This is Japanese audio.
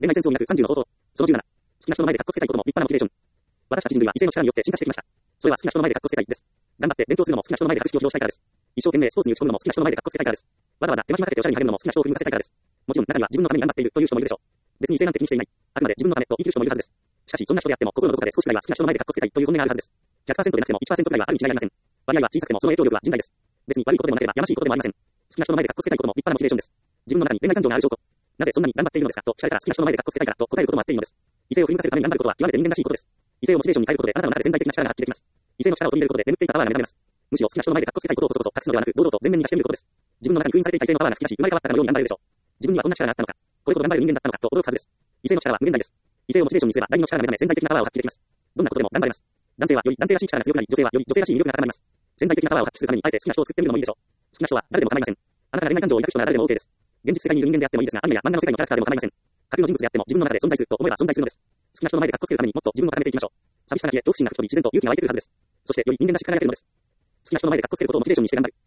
恋愛戦争になく30の方法。その17。好きな人の前でカッコつけたいことも立派なモチベーション。私たち人類は異性の力によって進化してきました。それは好きな人の前でカッコつけたいです。頑張って勉強するのも好きな人の前で格式を披露したいからです。一生懸命スポーツに打ち込むのも好きな人の前でカッコつけたいからです。わざわざ手間暇かけておしゃれになれるのも好きな人を振り向かせたいからです。もちろん中には自分のために頑張っているという人もいるでしょう。別に異性なんて気にしていない。あくまで自分のためと言い切る人もいるはずです。しかしそんな人であっても心のどこかで少しぐらいは好きな人の前でカッコつけたいという本音があるはずです。100% でなくても 1% くらいはあるに違いありません。割合は小さくてもその影響力は甚大です。別に悪いことでもなければやましいことでもありません。好きな人の前でカッコつけたいことも立派なモチベーションです。自分の中に恋愛感情がある証拠。なぜそんなに頑張っているのですかと聞かれたら好きな人の前でカッコつけたいからと答えることもあっていいのです。異性を振り向かせるために頑張ることは極めて人間らしいことです。異性をモチベーションに変えることであなたの中で潜在的な力が発揮できます。異性の力を取り入れることで眠っていたパワーが目覚めます。むしろ好きな人の前でカッコつけたいことをこそこそ隠すのではなく堂々と前面に出してみることです。自分の中に封印されていた異性のパワーが吹き出し生まれ変わったかのように頑張れるでしょう。自分にはこんな力があったのか、これほど頑張れる人間だったのかと驚くはずです。異性の力は無限大です。異性をモチベーションにすれば第二の力が目覚め潜在的なパワーを発揮できます。どんなことでも頑張れます。男性はより男性らしい力が強くなり、女性はより女性らしい魅力が高まります。潜在的なパワーを発揮するためにあえて好きな人を作ってみるのもいいでしょう。好きな人は誰でも構いません。あなたが恋愛感情を抱く人なら誰でも OK です。現実世界にいる人間であってもいいですが、アニメや漫画の世界のキャラクターでも構いません。架空の人物であっても自分の中で存在すると思えば存在するのです。好きな人の前でカッコつけるためにもっと自分を高めていきましょう。寂しさが消え、恐怖心が吹き飛び自然と勇気が湧いてくるはずです。そしてより人間らしく輝けるのです。好きな人の前でカッコつけることをモチベーションにして頑張る。